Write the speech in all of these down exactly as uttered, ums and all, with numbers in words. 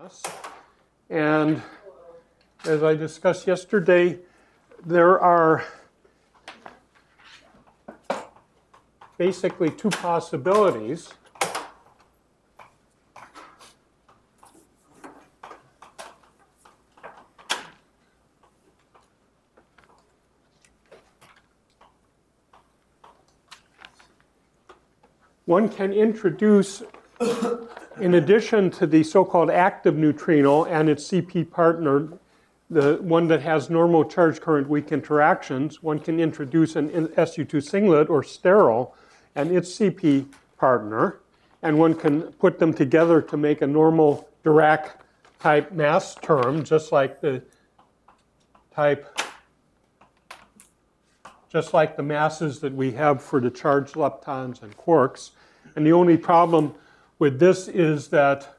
mass. And as I discussed yesterday, there are basically two possibilities. One can introduce, in addition to the so-called active neutrino and its C P partner, the one that has normal charge current weak interactions, one can introduce an S U two singlet or sterile and its C P partner, and one can put them together to make a normal Dirac type mass term, just like the type just like the masses that we have for the charged leptons and quarks. And the only problem with this is that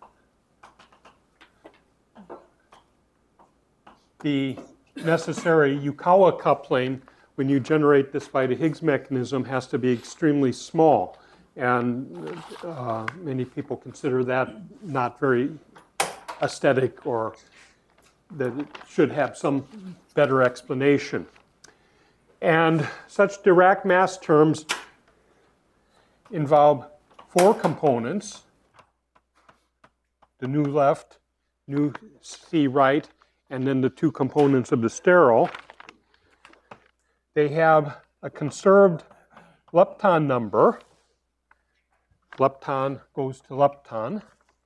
the necessary Yukawa coupling, when you generate this by the Higgs mechanism, has to be extremely small. And uh, many people consider that not very aesthetic, or that it should have some better explanation. And such Dirac mass terms involve four components: the nu left, nu C right, and then the two components of the sterile. They have a conserved lepton number. Lepton goes to lepton.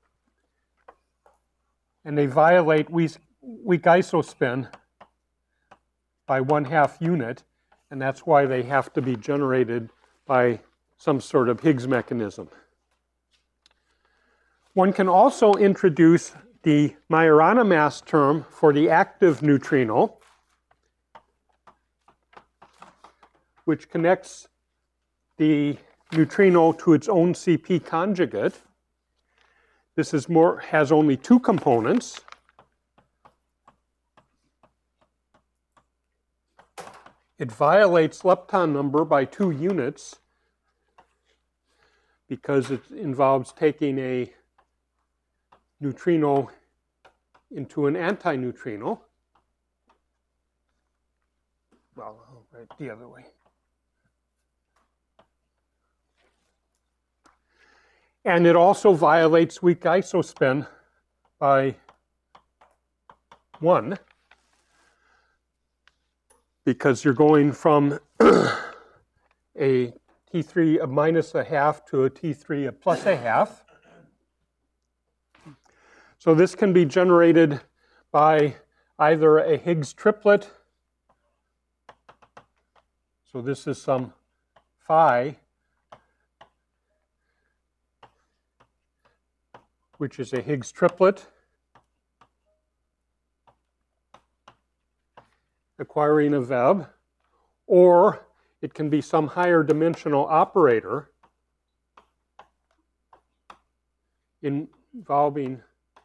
And they violate weak, weak isospin by one half unit. And that's why they have to be generated by some sort of Higgs mechanism. One can also introduce the Majorana mass term for the active neutrino, which connects the neutrino to its own C P conjugate. This is more, has only two components. It violates lepton number by two units because it involves taking a neutrino into an antineutrino. Well, I'll write the other way. And it also violates weak isospin by one, because you're going from a T three of minus a half to a T three of plus a half. So this can be generated by either a Higgs triplet. So this is some phi, which is a Higgs triplet, acquiring a Webb, or it can be some higher dimensional operator involving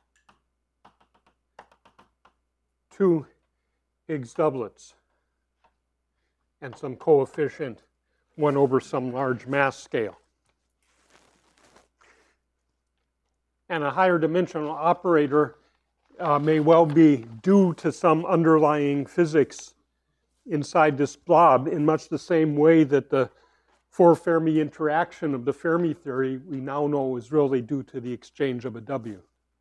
two Higgs doublets and some coefficient one over some large mass scale. And a higher dimensional operator uh, may well be due to some underlying physics inside this blob, in much the same way that the four Fermi interaction of the Fermi theory we now know is really due to the exchange of a W.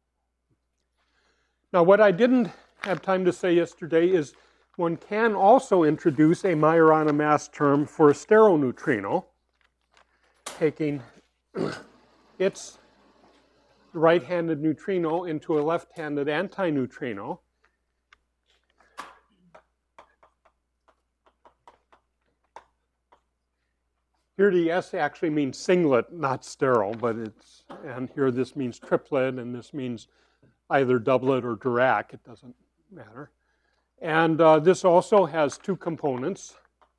Now, what I didn't have time to say yesterday is one can also introduce a Majorana mass term for a stereoneutrino, taking its right-handed neutrino into a left-handed antineutrino. Here the S actually means singlet, not sterile, but it's, and here this means triplet, and this means either doublet or Dirac, it doesn't matter. And uh, this also has two components.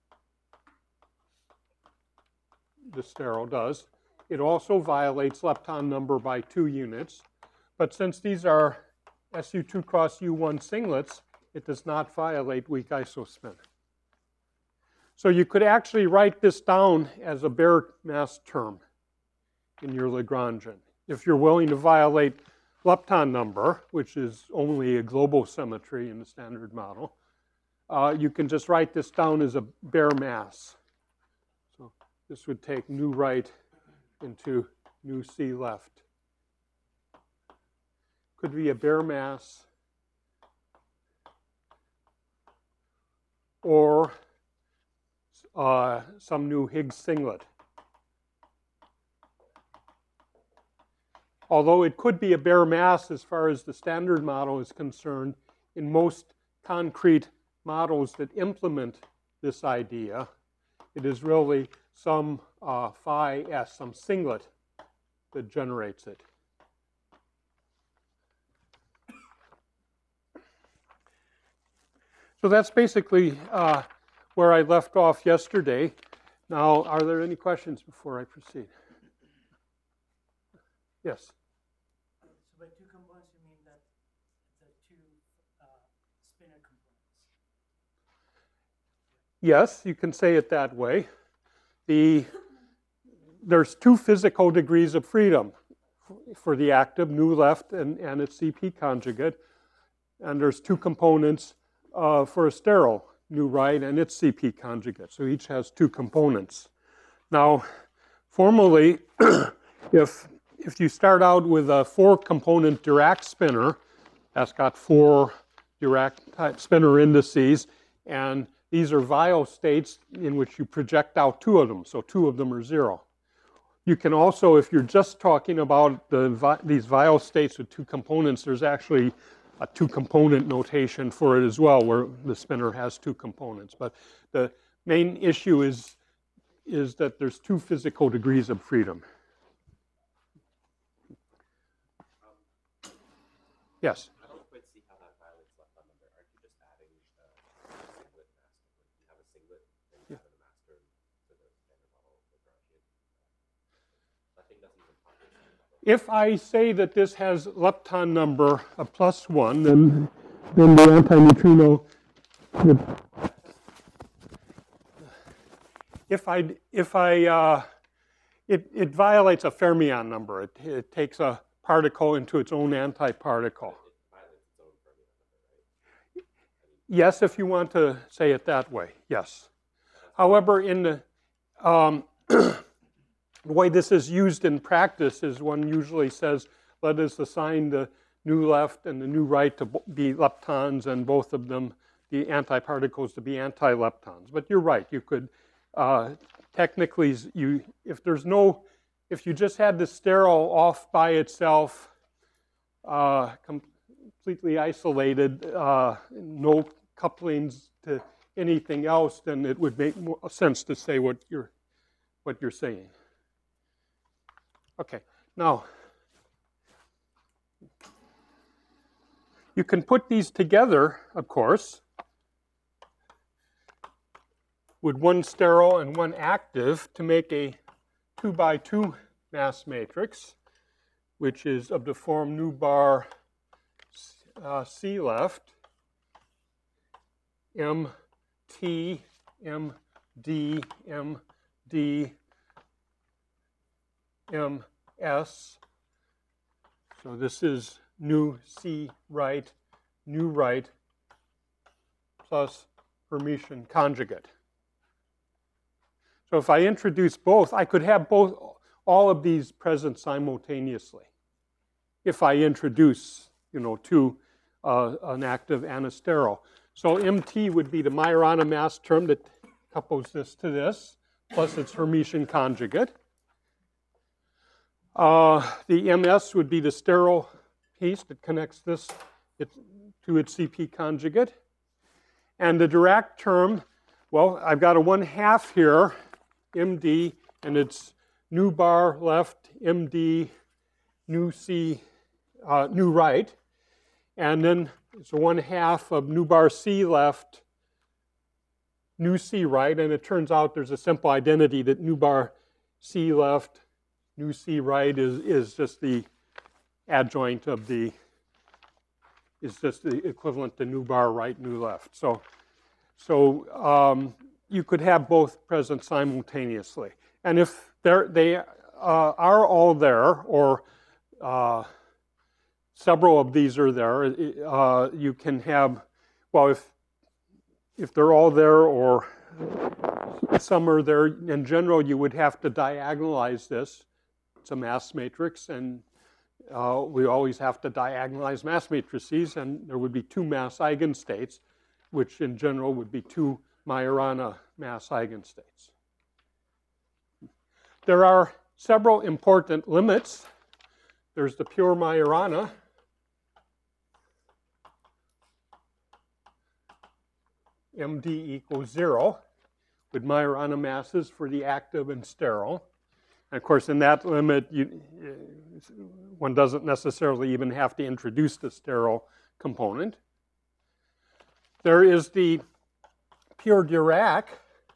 The sterile does. It also violates lepton number by two units. But since these are S U two cross U one singlets, it does not violate weak isospin. So you could actually write this down as a bare mass term in your Lagrangian. If you're willing to violate lepton number, which is only a global symmetry in the standard model, uh, you can just write this down as a bare mass. So this would take nu right into nu c left. Could be a bare mass or uh, some new Higgs singlet. Although it could be a bare mass as far as the standard model is concerned, in most concrete models that implement this idea, it is really some uh, phi s, some singlet that generates it. So that's basically uh, where I left off yesterday. Now, are there any questions before I proceed? Yes? So by two components, you mean that the two uh, spinor components? Yes, you can say it that way. The, there's two physical degrees of freedom for the active, nu left and, and its C P conjugate. And there's two components uh, for a sterile, nu right and its C P conjugate. So each has two components. Now, formally, if, if you start out with a four-component Dirac spinor, that's got four Dirac type spinor indices, and these are Weyl states in which you project out two of them, so two of them are zero. You can also, if you're just talking about the, these Weyl states with two components, there's actually a two-component notation for it as well, where the spinor has two components. But the main issue is, is that there's two physical degrees of freedom. Um, yes? I don't quite see how that violates lepton number. Aren't you just adding uh, a singlet master? You have a singlet, then you Yeah. have a master to the standard model Lagrangian. That thing doesn't even talk to the standard model. If I say that this has lepton number of plus one, then, then the antineutrino, if I, if I, uh, it, it violates a fermion number. It, it takes a particle into its own antiparticle. It violates its own fermion number, right? Yes, if you want to say it that way, yes. However, in the, um, the way this is used in practice is one usually says, let us assign the nu left and the nu right to be leptons and both of them, the antiparticles, to be antileptons. But you're right, you could uh, technically, you, if there's no, if you just had the sterile off by itself, uh, completely isolated, uh, no couplings to anything else, then it would make more sense to say what you're, what you're saying. Okay, now, you can put these together, of course, with one sterile and one active to make a two by two mass matrix, which is of the form nu bar uh, C left, M T, M D, M D, M S. So this is nu C right, nu right, plus Hermitian conjugate. So if I introduce both, I could have both, all of these present simultaneously. If I introduce, you know, two, uh, an active and a sterile. So M T would be the Majorana mass term that couples this to this, plus its Hermitian conjugate. Uh, the M S would be the sterile piece that connects this it, to its C P conjugate. And the Dirac term, well, I've got a one half here, M D, and it's nu bar left, M D, nu C, uh, nu right. And then it's a one half of nu bar C left, nu C right. And it turns out there's a simple identity that nu bar C left, nu C right is, is just the adjoint of the, is just the equivalent to nu bar right, nu left. So, so um, you could have both present simultaneously. And if they're, they uh, are all there, or uh, several of these are there. Uh, you can have, well, if if they're all there or some are there, in general, you would have to diagonalize this. It's a mass matrix, and uh, we always have to diagonalize mass matrices, and there would be two mass eigenstates, which in general would be two Majorana mass eigenstates. There are several important limits. There's the pure Majorana. M D equals zero, with Majorana masses for the active and sterile. And of course, in that limit, you, one doesn't necessarily even have to introduce the sterile component. There is the pure Dirac,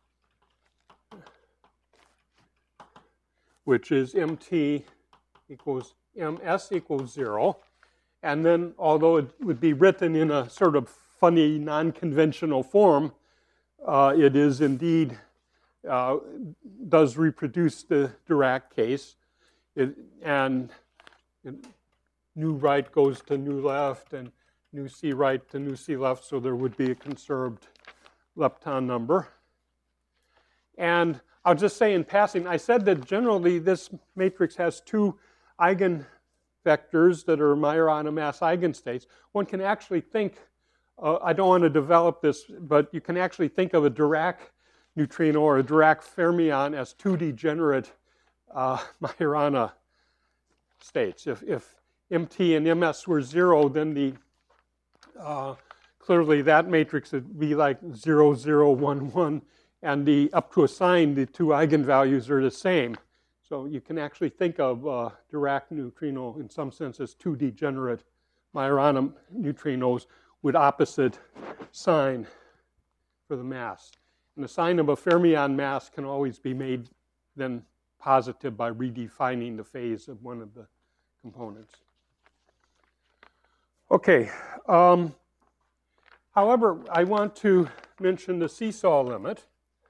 which is M T equals M S equals zero. And then, although it would be written in a sort of funny, non-conventional form, uh, it is indeed, uh, does reproduce the Dirac case. It, and it, nu right goes to nu left, and nu C right to nu C left, so there would be a conserved lepton number. And I'll just say in passing, I said that generally this matrix has two eigenvectors that are Majorana mass eigenstates. One can actually think, uh, I don't want to develop this, but you can actually think of a Dirac neutrino or a Dirac fermion as two degenerate uh, Majorana states. If, if M T and M S were zero, then the uh, clearly that matrix would be like zero, zero, one, one, and the up to a sign, the two eigenvalues are the same. So you can actually think of uh, Dirac neutrino in some sense as two degenerate Majorana neutrinos with opposite sign for the mass. And the sign of a fermion mass can always be made then positive by redefining the phase of one of the components. Okay. Um, however, I want to mention the seesaw limit.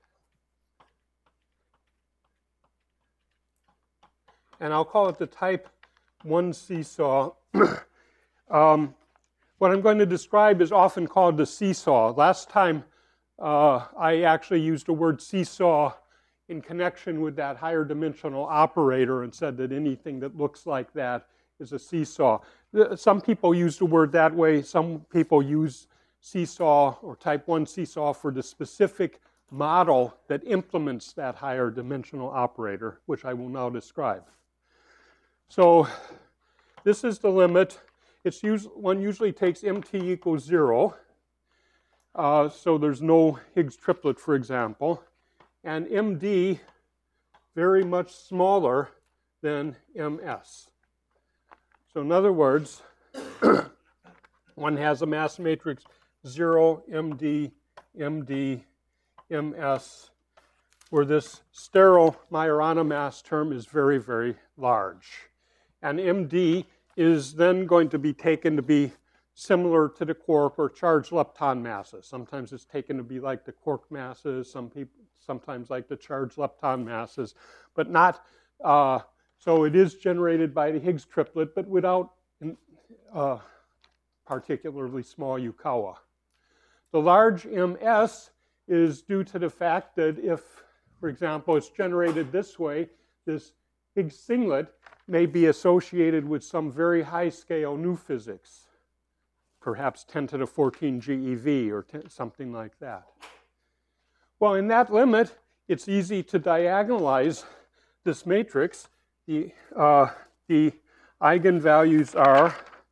And I'll call it the type one seesaw. um, what I'm going to describe is often called the seesaw. Last time uh, I actually used the word seesaw in connection with that higher dimensional operator and said that anything that looks like that is a seesaw. Some people use the word that way. Some people use seesaw or type one seesaw for the specific model that implements that higher dimensional operator, which I will now describe. So this is the limit. It's usually, one usually takes M T equals zero. Uh, so there's no Higgs triplet, for example. And M D very much smaller than M S. So in other words, one has a mass matrix zero, M D, M D, M S, where this sterile Majorana mass term is very, very large. And M D is then going to be taken to be similar to the quark or charged lepton masses. Sometimes it's taken to be like the quark masses, some people, sometimes like the charged lepton masses, but not, uh, so it is generated by the Higgs triplet, but without uh, particularly small Yukawa. The large M S is due to the fact that if, for example, it's generated this way, this Higgs singlet may be associated with some very high scale new physics, perhaps ten to the fourteen G E V or something like that. Well, in that limit, it's easy to diagonalize this matrix. The, uh, the eigenvalues are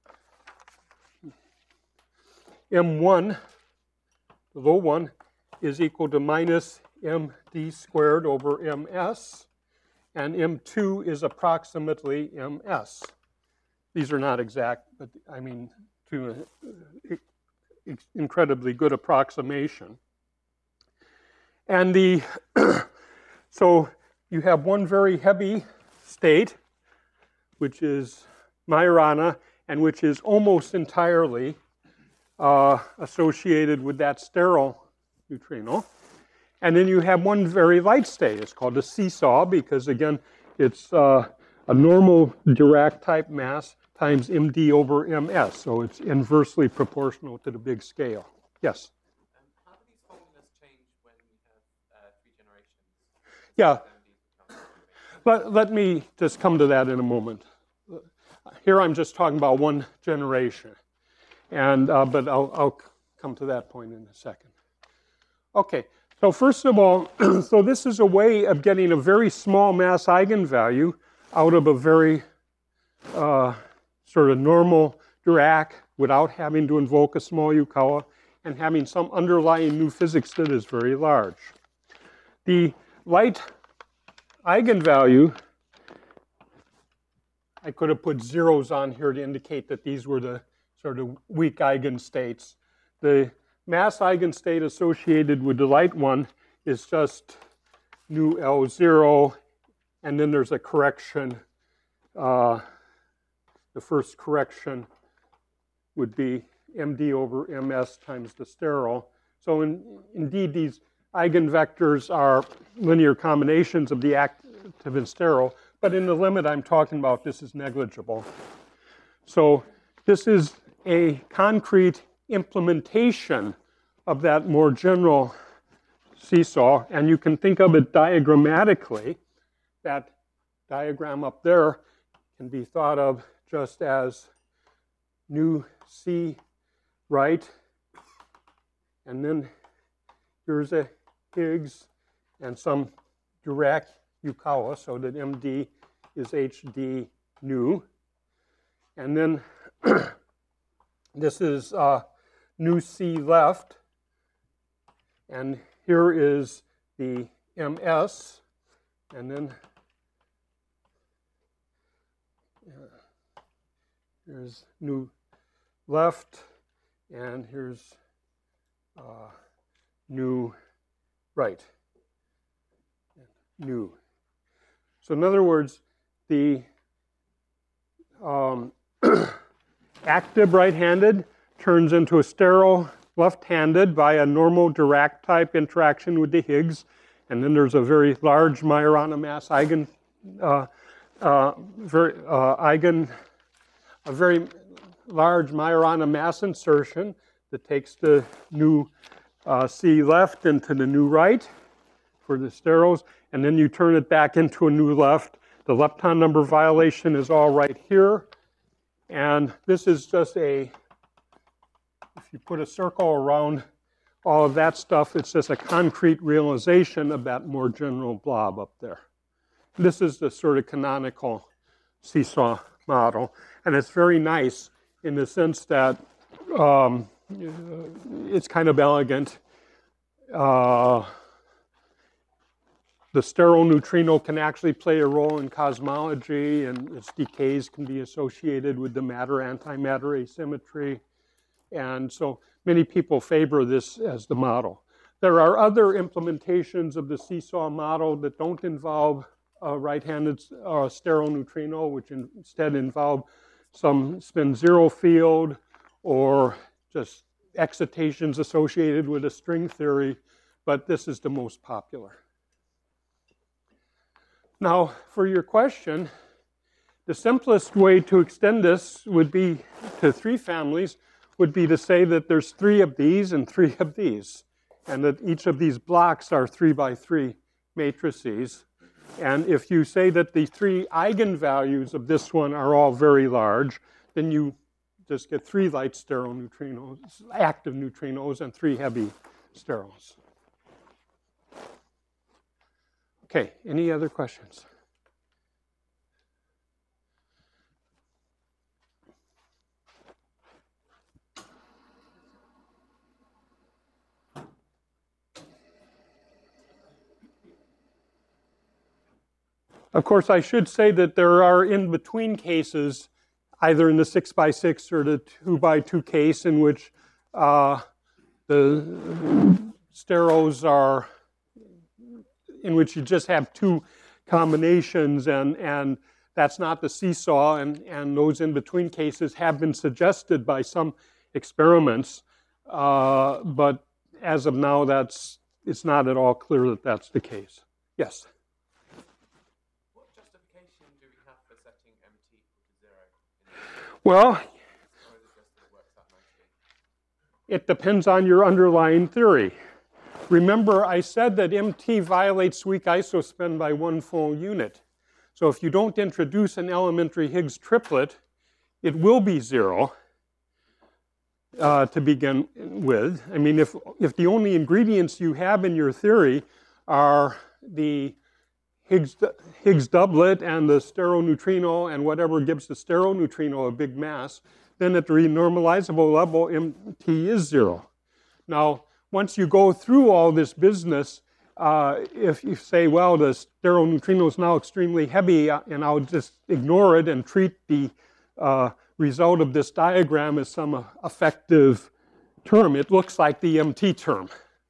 M one, the low one, is equal to minus M D squared over M S, and M two is approximately M S. These are not exact, but I mean, to an incredibly good approximation. And the, so you have one very heavy state, which is Majorana, and which is almost entirely uh, associated with that sterile neutrino. And then you have one very light state. It's called a seesaw because, again, it's uh, a normal Dirac type mass times M D over M S. So it's inversely proportional to the big scale. Yes? Um, how do these formulas change when we have uh, three generations? Yeah. M D becomes Let, let me just come to that in a moment. Here I'm just talking about one generation. And, uh, but I'll, I'll come to that point in a second. Okay, so first of all, so this is a way of getting a very small mass eigenvalue out of a very uh, sort of normal Dirac without having to invoke a small Yukawa and having some underlying new physics that is very large. The light eigenvalue, I could have put zeros on here to indicate that these were the sort of weak eigenstates. The mass eigenstate associated with the light one is just nu L zero, and then there's a correction. Uh, the first correction would be M D over M S times the sterile. So in, indeed, these eigenvectors are linear combinations of the active and sterile, but in the limit I'm talking about, this is negligible. So this is a concrete implementation of that more general seesaw, and you can think of it diagrammatically. That diagram up there can be thought of just as nu C right, and then here's a Higgs and some Dirac Yukawa, so that M D is H D nu. And then this is uh, nu C left, and here is the M S, and then uh, here's nu left, and here's uh, nu right, nu. So in other words, the um, active right-handed turns into a sterile left-handed by a normal Dirac type interaction with the Higgs, and then there's a very large Majorana mass eigen, uh, uh, very uh, eigen, a very large Majorana mass insertion that takes the nu uh, C left into the nu right for the steriles, and then you turn it back into a nu left. The lepton number violation is all right here. And this is just a, if you put a circle around all of that stuff, it's just a concrete realization of that more general blob up there. This is the sort of canonical seesaw model. And it's very nice in the sense that um, it's kind of elegant. Uh, The sterile neutrino can actually play a role in cosmology, and its decays can be associated with the matter-antimatter asymmetry. And so many people favor this as the model. There are other implementations of the seesaw model that don't involve a right-handed uh, sterile neutrino, which instead involve some spin zero field or just excitations associated with a string theory, but this is the most popular. Now, for your question, the simplest way to extend this would be to three families, would be to say that there's three of these and three of these, and that each of these blocks are three by three matrices. And if you say that the three eigenvalues of this one are all very large, then you just get three light sterile neutrinos, active neutrinos, and three heavy steriles. Okay, any other questions? Of course, I should say that there are in-between cases, either in the six by six or the two by two case, in which uh, the sterols are in which you just have two combinations, and, and that's not the seesaw, and, and those in-between cases have been suggested by some experiments, uh, but as of now, that's, it's not at all clear that that's the case. Yes? What justification do we have for setting M T equal to zero? Well, it depends on your underlying theory. Remember, I said that M T violates weak isospin by one full unit. So if you don't introduce an elementary Higgs triplet, it will be zero uh, to begin with. I mean, if, if the only ingredients you have in your theory are the Higgs, Higgs doublet and the stereoneutrino and whatever gives the stereoneutrino a big mass, then at the renormalizable level, M T is zero. Now, once you go through all this business, uh, if you say, well, the stereoneutrino is now extremely heavy, and I'll just ignore it and treat the uh, result of this diagram as some effective term, it looks like the M T term.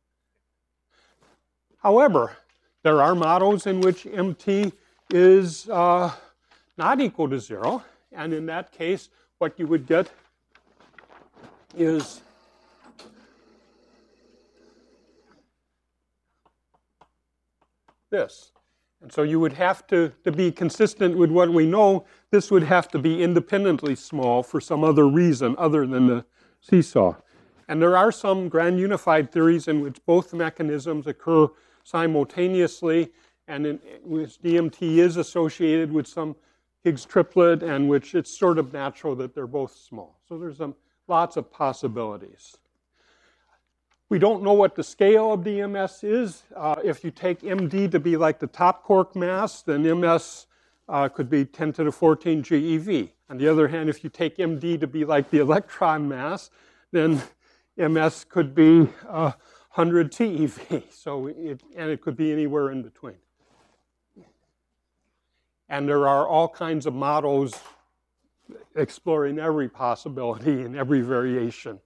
However, there are models in which M T is uh, not equal to zero, and in that case, what you would get is this. And so you would have to, to be consistent with what we know, this would have to be independently small for some other reason other than the seesaw. And there are some grand unified theories in which both mechanisms occur simultaneously, and in which D M T is associated with some Higgs triplet, and which it's sort of natural that they're both small. So there's um, lots of possibilities. We don't know what the scale of the M S is. Uh, if you take M D to be like the top quark mass, then M S uh, could be ten to the fourteen GeV. On the other hand, if you take M D to be like the electron mass, then M S could be uh, one hundred TeV. So it, and it could be anywhere in between. And there are all kinds of models exploring every possibility and every variation.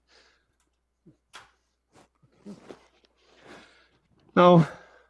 Now,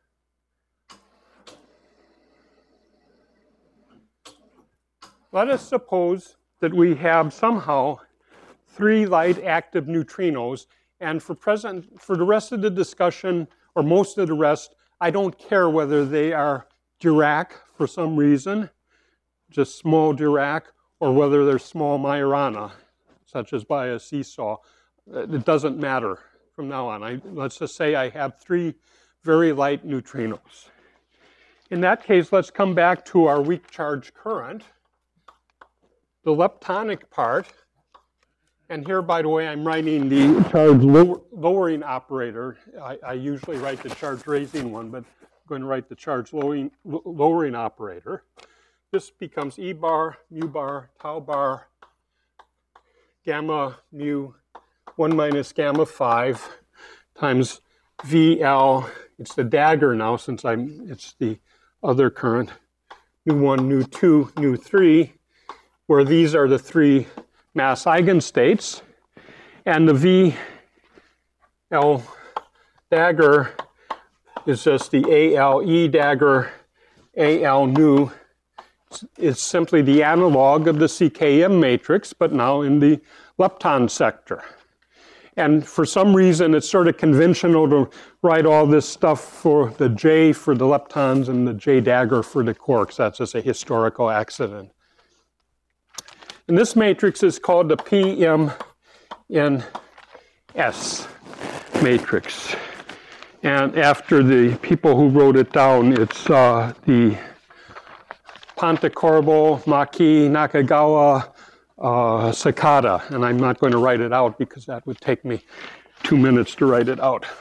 let us suppose that we have somehow three light active neutrinos, and for present, for the rest of the discussion, or most of the rest, I don't care whether they are Dirac for some reason, just small Dirac, or whether they're small Majorana, such as by a seesaw. It doesn't matter from now on. I, let's just say I have three very light neutrinos. In that case, let's come back to our weak charge current. The leptonic part, and here, by the way, I'm writing the charge lower, lowering operator. I, I usually write the charge raising one, but I'm going to write the charge lowering, lowering operator. This becomes E bar, mu bar, tau bar, gamma mu, one minus gamma five times V L. It's the dagger now, since I'm, it's the other current, nu one, nu two, nu three, where these are the three mass eigenstates, and the V L dagger is just the A L E dagger, A L nu. It's simply the analog of the C K M matrix, but now in the lepton sector. And for some reason, it's sort of conventional to write all this stuff for the J for the leptons and the J dagger for the quarks. That's just a historical accident. And this matrix is called the P M N S matrix. And after the people who wrote it down, it's uh, the Pontecorvo, Maki, Nakagawa, uh, Sakata. And I'm not going to write it out because that would take me two minutes to write it out.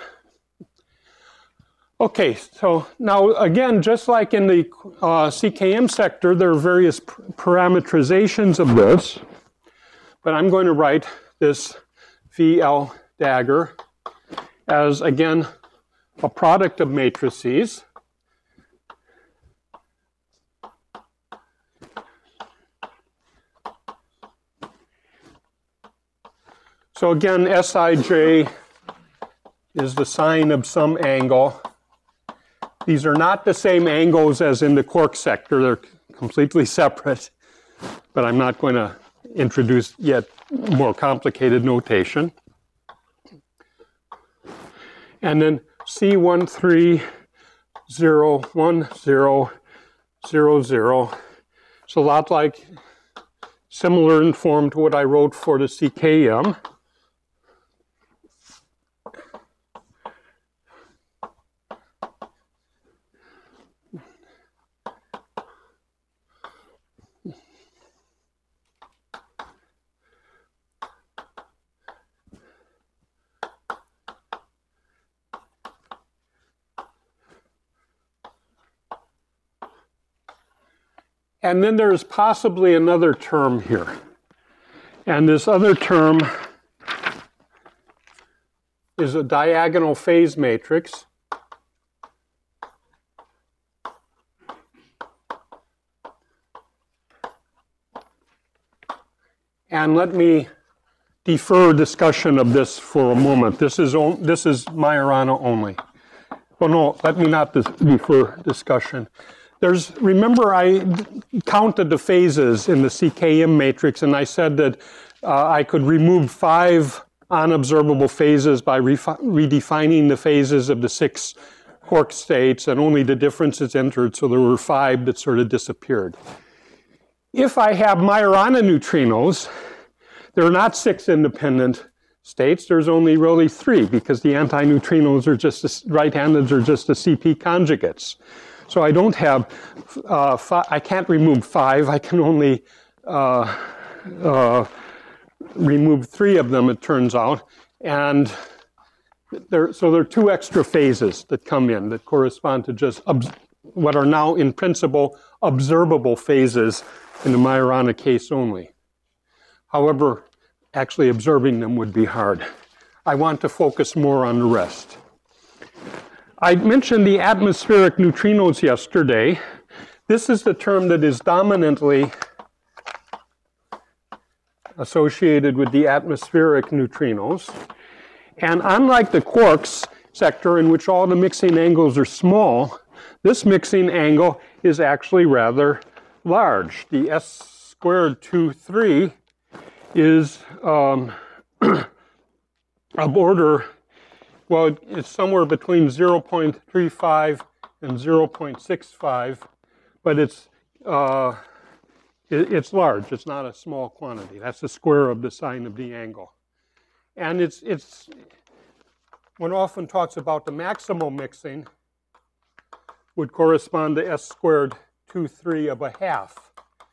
Okay, so now again, just like in the uh, C K M sector, there are various parameterizations of this, but I'm going to write this V L dagger as, again, a product of matrices. So again, Sij is the sine of some angle. These are not the same angles as in the quark sector. They're completely separate, but I'm not going to introduce yet more complicated notation. And then C one three zero one zero zero zero. It's a lot like similar in form to what I wrote for the C K M. And then there's possibly another term here. And this other term is a diagonal phase matrix. And let me defer discussion of this for a moment. This is, this is Majorana only. Well, no, let me not dis defer discussion. There's, remember I counted the phases in the C K M matrix, and I said that uh, I could remove five unobservable phases by redefining the phases of the six quark states, and only the differences entered, so there were five that sort of disappeared. If I have Majorana neutrinos, there are not six independent states, there's only really three, because the antineutrinos are just, the right-handeds are just the C P conjugates. So I don't have, uh, five, I can't remove five, I can only uh, uh, remove three of them, it turns out. And there, so there are two extra phases that come in that correspond to just what are now in principle observable phases in the Majorana case only. However, actually observing them would be hard. I want to focus more on the rest. I mentioned the atmospheric neutrinos yesterday. This is the term that is dominantly associated with the atmospheric neutrinos. And unlike the quarks sector, in which all the mixing angles are small, this mixing angle is actually rather large. The S squared two three is um, of order, well, it's somewhere between zero point three five and zero point six five, but it's, uh, it, it's large. It's not a small quantity. That's the square of the sine of the angle. And it's, it's one often talks about the maximal mixing would correspond to S squared two three of a half.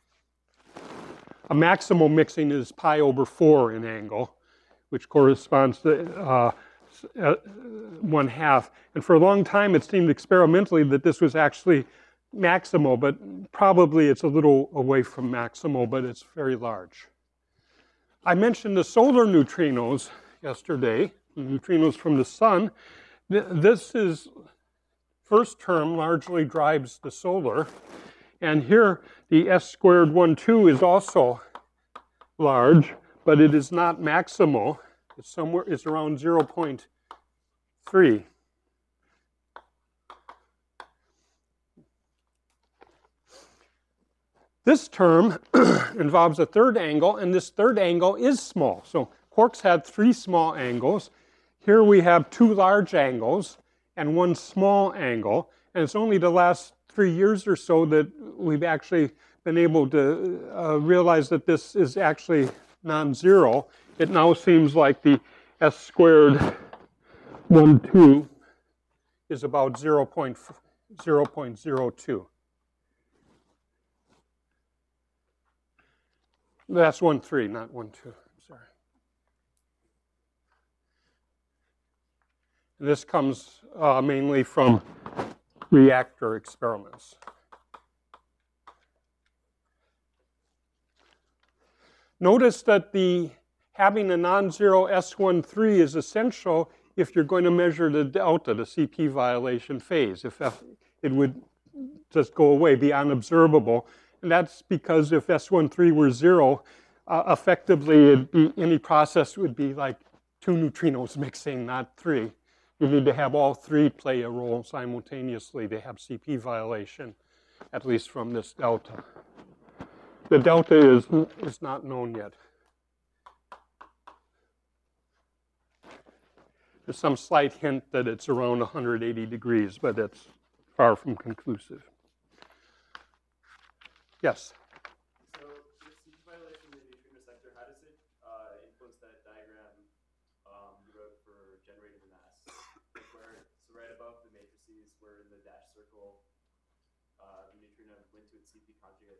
A maximal mixing is pi over four in angle, which corresponds to uh, uh, one half. And for a long time, it seemed experimentally that this was actually maximal, but probably it's a little away from maximal, but it's very large. I mentioned the solar neutrinos yesterday, the neutrinos from the sun. This is, first term largely drives the solar. And here, the S squared one two is also large, but it is not maximal. It's somewhere, it's around zero point three. This term involves a third angle, and this third angle is small. So quarks had three small angles. Here we have two large angles and one small angle. And it's only the last three years or so that we've actually been able to uh, realize that this is actually non-zero. It now seems like the S squared one two is about zero point zero two. That's one three, not one two. I'm sorry. And this comes uh, mainly from reactor experiments. Notice that the having a non-zero S thirteen is essential if you're going to measure the delta, the C P violation phase. If F, it would just go away, be unobservable. And that's because if S thirteen were zero, uh, effectively it'd be, any process would be like two neutrinos mixing, not three. You need to have all three play a role simultaneously to have C P violation, at least from this delta. The delta is, is not known yet. There's some slight hint that it's around one hundred eighty degrees, but it's far from conclusive. Yes? So the C P violation is where in the dash circle, uh, the neutrino went to its C P conjugate?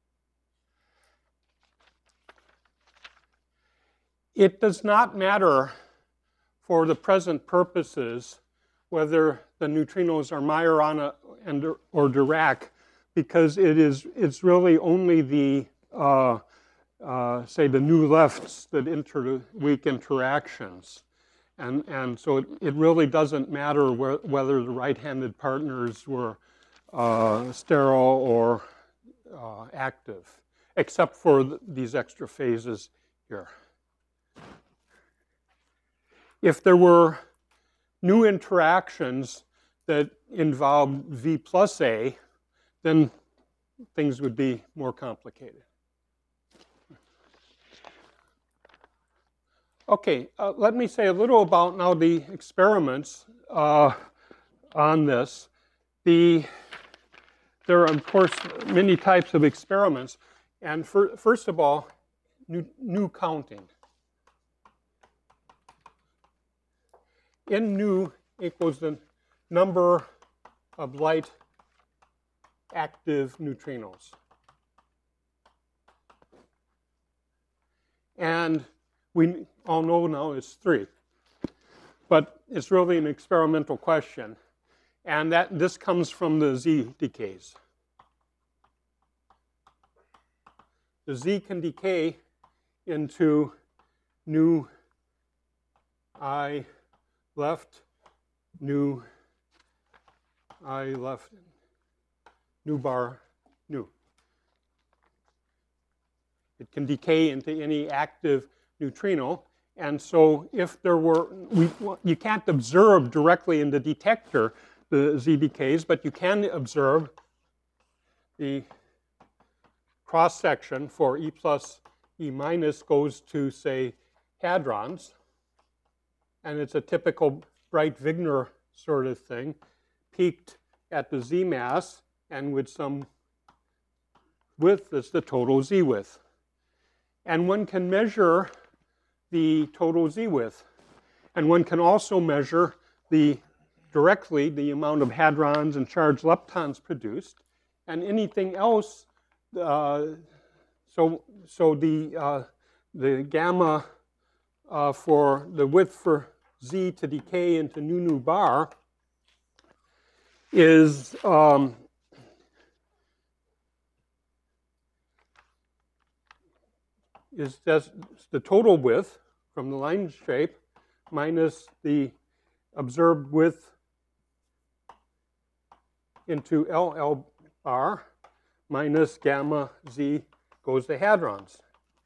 It does not matter for the present purposes whether the neutrinos are Majorana and or Dirac, because it is it's really only the uh, uh, say the new lefts that enter weak interactions, and and so it, it really doesn't matter where, whether the right-handed partners were uh, sterile or uh, active, except for th these extra phases here. If there were new interactions that involved V plus A, then things would be more complicated. Okay, uh, let me say a little about now the experiments uh, on this. The, there are, of course, many types of experiments. And for, first of all, new, new counting. N nu equals the number of light active neutrinos. And we all know now it's three. But it's really an experimental question. And that this comes from the Z decays. The Z can decay into nu I left, nu I left, nu bar, nu. It can decay into any active neutrino. And so if there were, we, you can't observe directly in the detector the Z decays, but you can observe the cross-section for E plus E minus goes to, say, hadrons. And it's a typical Bright-Wigner sort of thing, peaked at the Z mass and with some width that's the total Z width. And one can measure the total Z width. And one can also measure the directly the amount of hadrons and charged leptons produced. And anything else, uh, so, so the, uh, the gamma uh, for the width for Z to decay into nu nu bar is um, is just the total width from the line shape minus the observed width into L L bar minus gamma Z goes to hadrons.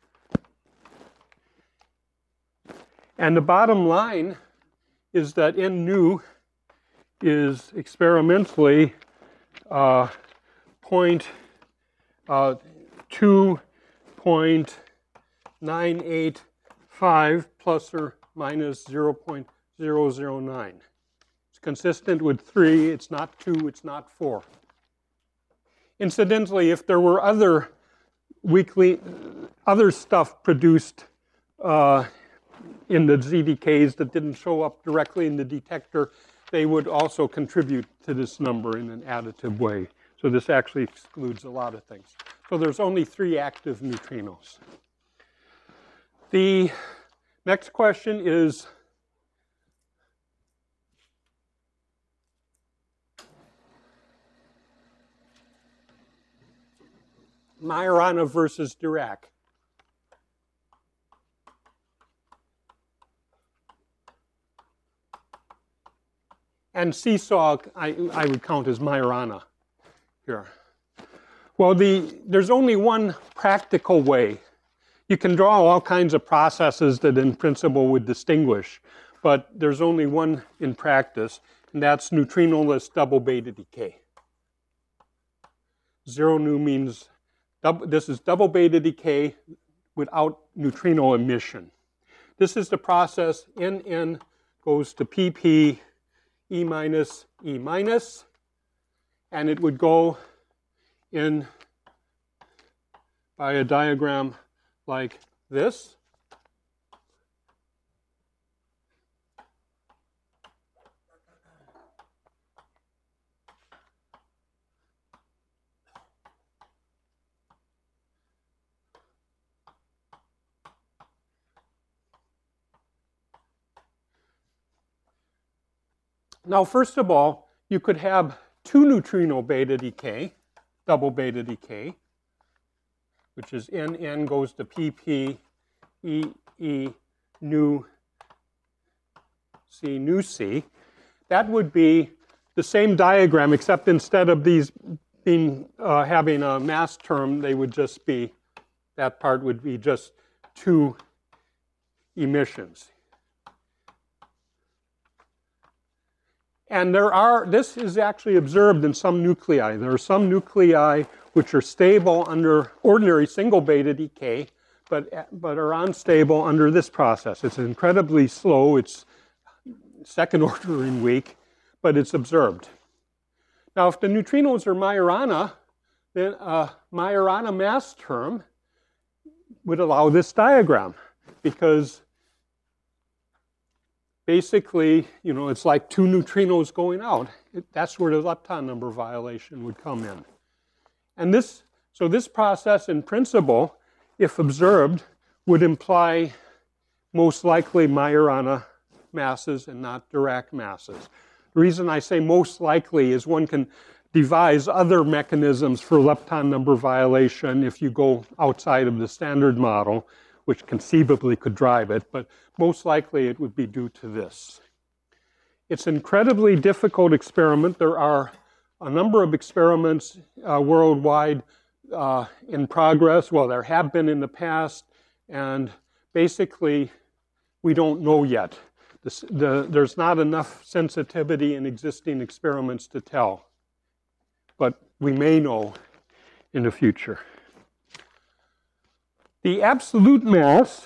And the bottom line is that N nu is experimentally uh, point, uh, two point nine eight five plus or minus zero point zero zero nine. It's consistent with three. It's not two. It's not four. Incidentally, if there were other weakly, other stuff produced uh, in the Z decays that didn't show up directly in the detector, they would also contribute to this number in an additive way. So this actually excludes a lot of things. So there's only three active neutrinos. The next question is Majorana versus Dirac. And seesaw, I, I would count as Majorana here. Well, the, there's only one practical way. You can draw all kinds of processes that in principle would distinguish, but there's only one in practice, and that's neutrinoless double beta decay. Zero nu means, double, this is double beta decay without neutrino emission. This is the process N N goes to P P, E minus, E minus, and it would go in by a diagram like this. Now, first of all, you could have two neutrino beta decay, double beta decay, which is N N goes to P P, E E, nu C, nu C. That would be the same diagram, except instead of these being uh, having a mass term, they would just be, that part would be just two emissions. And there are, this is actually observed in some nuclei. There are some nuclei which are stable under ordinary single beta decay, but, but are unstable under this process. It's incredibly slow. It's second order in weak, but it's observed. Now, if the neutrinos are Majorana, then a Majorana mass term would allow this diagram, because basically, you know, it's like two neutrinos going out. It, that's where the lepton number violation would come in. And this, so this process in principle, if observed, would imply most likely Majorana masses and not Dirac masses. The reason I say most likely is one can devise other mechanisms for lepton number violation if you go outside of the standard model, which conceivably could drive it, but most likely it would be due to this. It's an incredibly difficult experiment. There are a number of experiments uh, worldwide uh, in progress. Well, there have been in the past, and basically we don't know yet. This, the, there's not enough sensitivity in existing experiments to tell, but we may know in the future. The absolute mass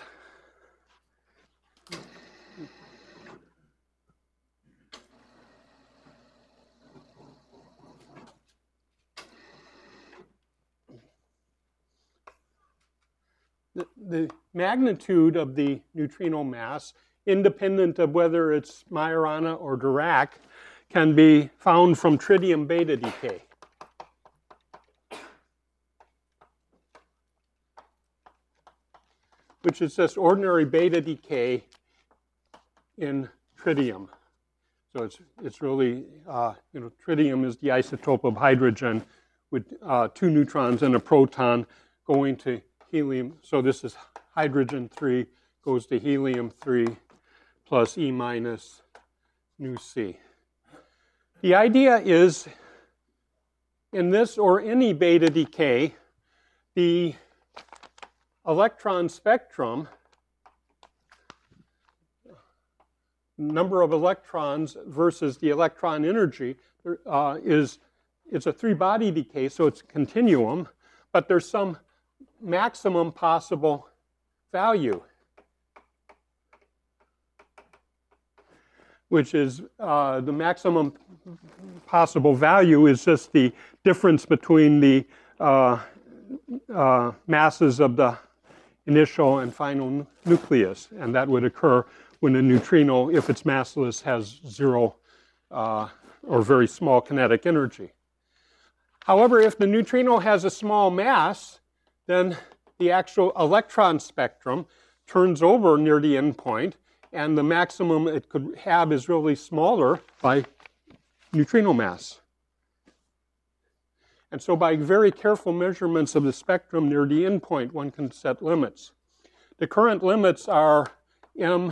the, the magnitude of the neutrino mass, independent of whether it's Majorana or Dirac, can be found from tritium beta decay. Which is just ordinary beta decay in tritium. So it's, it's really, uh, you know, tritium is the isotope of hydrogen with uh, two neutrons and a proton going to helium. So this is hydrogen three goes to helium three plus E minus nu C. The idea is, in this or any beta decay, the electron spectrum, number of electrons versus the electron energy, uh, is it's a three-body decay, so it's a continuum, but there's some maximum possible value, which is uh, the maximum possible value is just the difference between the uh, uh, masses of the initial and final nucleus, and that would occur when a neutrino, if it's massless, has zero uh, or very small kinetic energy. However, if the neutrino has a small mass, then the actual electron spectrum turns over near the endpoint, and the maximum it could have is really smaller by neutrino mass. And so by very careful measurements of the spectrum near the endpoint, one can set limits. The current limits are M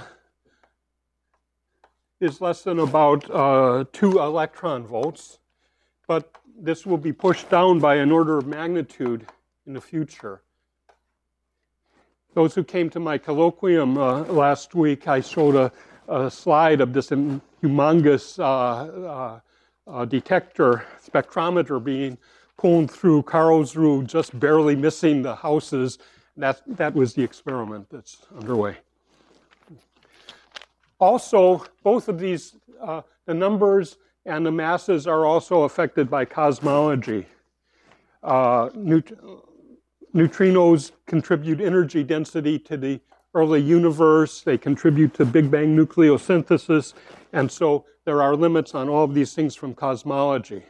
is less than about uh, two electron volts, but this will be pushed down by an order of magnitude in the future. Those who came to my colloquium uh, last week, I showed a, a slide of this humongous uh, uh, uh, detector spectrometer being pulled through Karlsruhe, just barely missing the houses. That, that was the experiment that's underway. Also, both of these, uh, the numbers and the masses are also affected by cosmology. Uh, neut neutrinos contribute energy density to the early universe. They contribute to Big Bang nucleosynthesis. And so there are limits on all of these things from cosmology.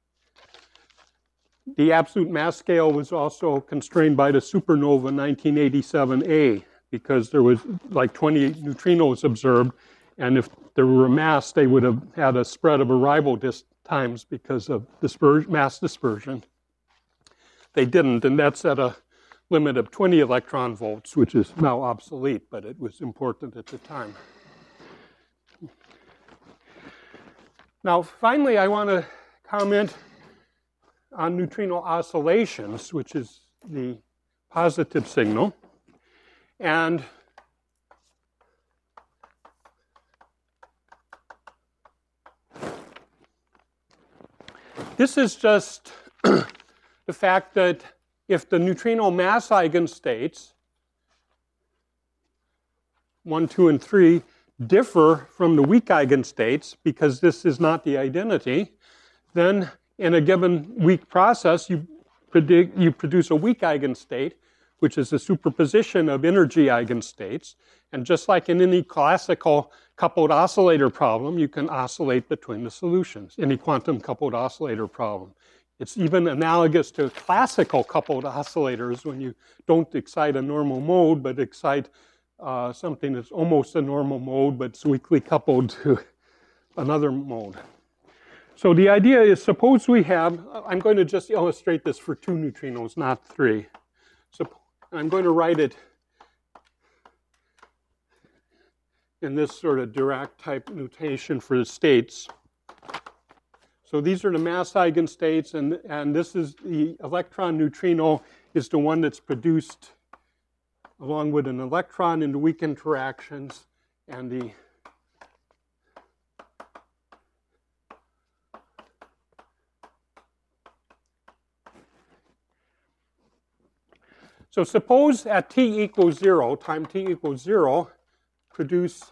The absolute mass scale was also constrained by the supernova nineteen eighty-seven A, because there was like twenty neutrinos observed, And if there were a mass, they would have had a spread of arrival dis times because of disper mass dispersion. They didn't, and that's at a limit of twenty electron volts, which is now obsolete, but it was important at the time. Now, finally, I want to comment on neutrino oscillations, which is the positive signal. And this is just the fact that if the neutrino mass eigenstates, one, two, and three, differ from the weak eigenstates, because this is not the identity, then in a given weak process, you, predict, you produce a weak eigenstate, which is a superposition of energy eigenstates. And just like in any classical coupled oscillator problem, you can oscillate between the solutions, any quantum coupled oscillator problem. It's even analogous to classical coupled oscillators when you don't excite a normal mode, but excite uh, something that's almost a normal mode, but it's weakly coupled to another mode. So the idea is, suppose we have, I'm going to just illustrate this for two neutrinos, not three. So I'm going to write it in this sort of Dirac type notation for the states. So these are the mass eigenstates, and, and this is the electron neutrino is the one that's produced along with an electron in the weak interactions, and the so suppose at t equals zero, time t equals zero, produce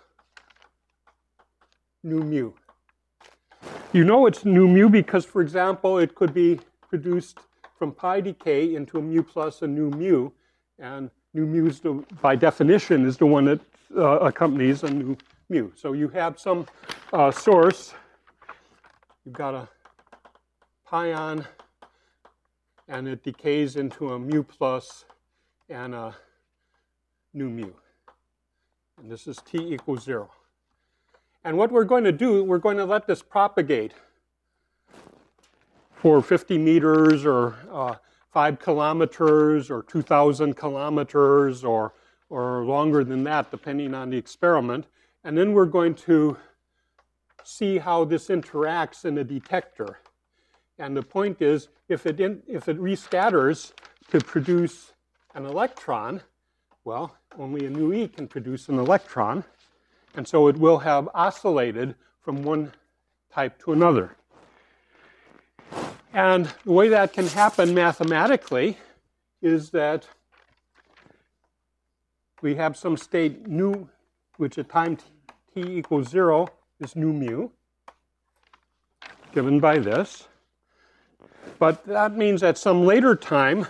nu mu. You know it's nu mu because, for example, it could be produced from pi decay into a mu plus a nu mu, and nu mu is the, by definition is the one that uh, accompanies a nu mu. So you have some uh, source, you've got a pion, and it decays into a mu plus and a nu mu. And this is t equals zero. And what we're going to do, we're going to let this propagate for fifty meters or uh, five kilometers or two thousand kilometers or, or longer than that, depending on the experiment. And then we're going to see how this interacts in a detector. And the point is, if it, in, if it rescatters to produce an electron, well, only a nu e can produce an electron. And so it will have oscillated from one type to another. And the way that can happen mathematically is that we have some state nu, which at time t, t equals zero is nu mu, given by this. But that means at some later time,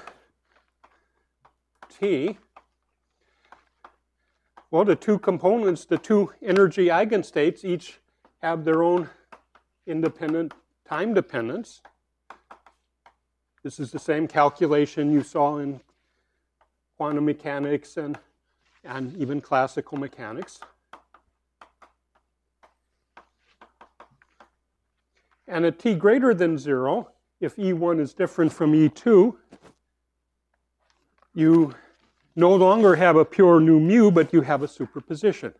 t, well, the two components, the two energy eigenstates, each have their own independent time dependence. This is the same calculation you saw in quantum mechanics and, and even classical mechanics. And at t greater than zero, if E one is different from E two, you no longer have a pure nu mu, but you have a superposition.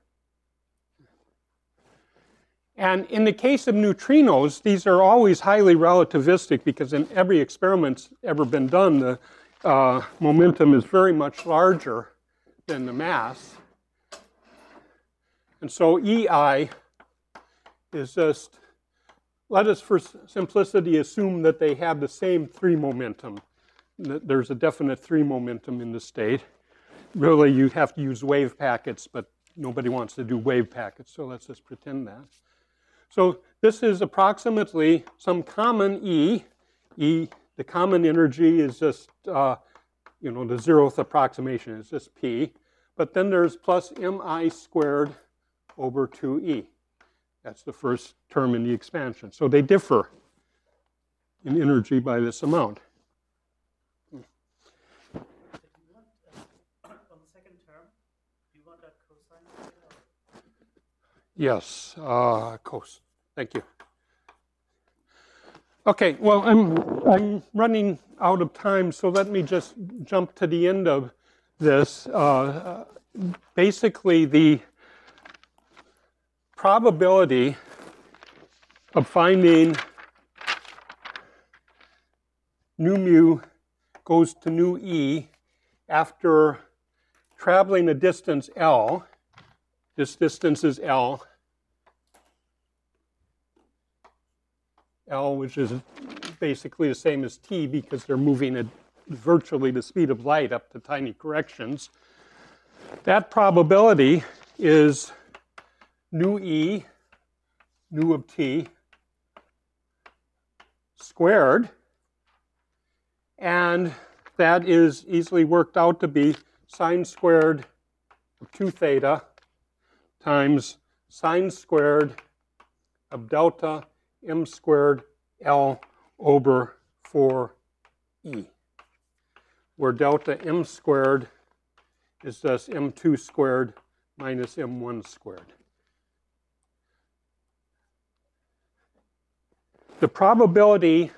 And in the case of neutrinos, these are always highly relativistic because in every experiment that's ever been done, the uh, momentum is very much larger than the mass. And so E I is just, let us for simplicity assume that they have the same three momentum. There's a definite three momentum in the state. Really, you have to use wave packets, but nobody wants to do wave packets, so let's just pretend that. So this is approximately some common E. E, the common energy is just, uh, you know, the zeroth approximation is just P. But then there's plus mi squared over two E. That's the first term in the expansion. So they differ in energy by this amount. Yes, uh, cos. Thank you. Okay, well, I'm, I'm running out of time, so let me just jump to the end of this. Uh, basically, the probability of finding nu mu goes to nu e after traveling a distance L. This distance is L. L, which is basically the same as t because they're moving at virtually the speed of light up to tiny corrections. That probability is nu e, nu of t, squared. And that is easily worked out to be sine squared of two theta times sine squared of delta m squared L over four e, where delta m squared is thus m two squared minus m one squared. The probability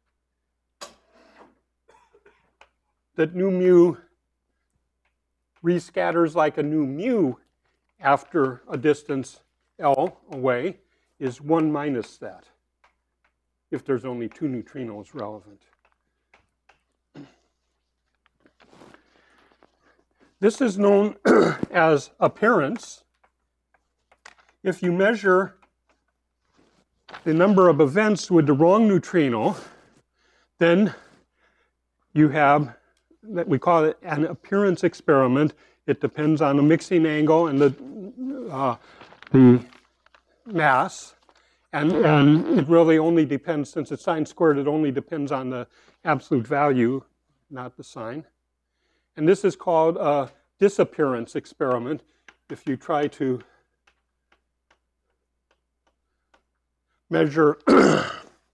that nu mu rescatters like a nu mu after a distance L away is one minus that, if there's only two neutrinos relevant. This is known as appearance. If you measure the number of events with the wrong neutrino, then you have, that we call it an appearance experiment. It depends on the mixing angle and the, uh, the mass. And, and it really only depends, since it's sine squared, it only depends on the absolute value, not the sign. And this is called a disappearance experiment. If you try to measure the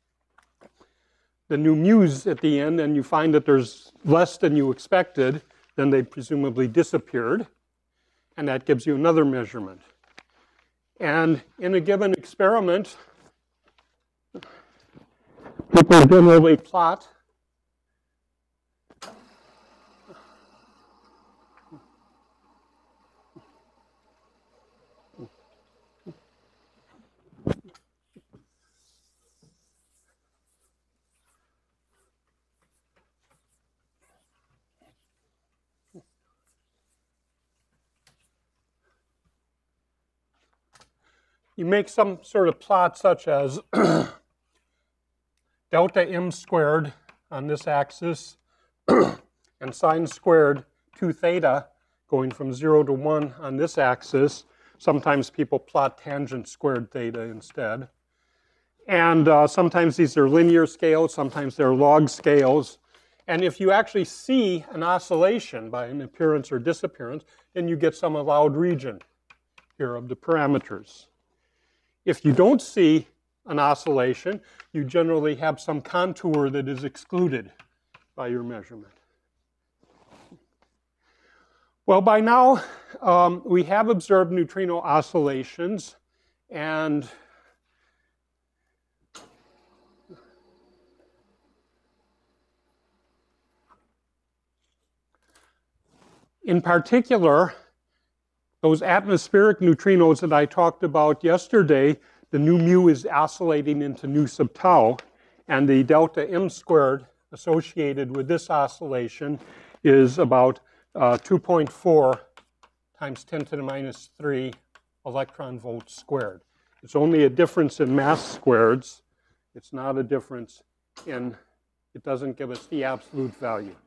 nu mu's at the end and you find that there's less than you expected, then they presumably disappeared. And that gives you another measurement. And in a given experiment, people generally plot you make some sort of plot such as delta m squared on this axis and sine squared two theta going from zero to one on this axis. Sometimes people plot tangent squared theta instead. And uh, sometimes these are linear scales, sometimes they're log scales. And if you actually see an oscillation by an appearance or disappearance, then you get some allowed region here of the parameters. If you don't see an oscillation, you generally have some contour that is excluded by your measurement. Well, by now, um, we have observed neutrino oscillations, and in particular, those atmospheric neutrinos that I talked about yesterday, the nu mu is oscillating into nu sub tau, and the delta m squared associated with this oscillation is about uh, two point four times ten to the minus three electron volts squared. It's only a difference in mass squareds. It's not a difference in, it doesn't give us the absolute value.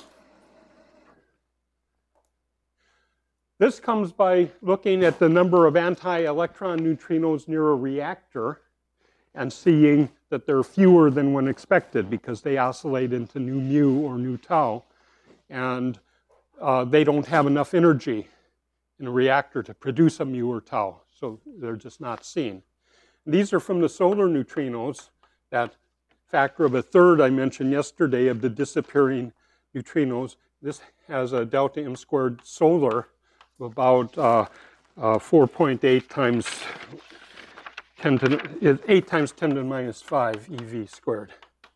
This comes by looking at the number of anti-electron neutrinos near a reactor and seeing that there are fewer than one expected because they oscillate into nu mu or nu tau, and uh, they don't have enough energy in a reactor to produce a mu or tau, so they're just not seen. And these are from the solar neutrinos, that factor of a third I mentioned yesterday of the disappearing neutrinos. This has a delta m squared solar about uh, uh, four point eight times ten to the, eight times ten to the minus five eV squared.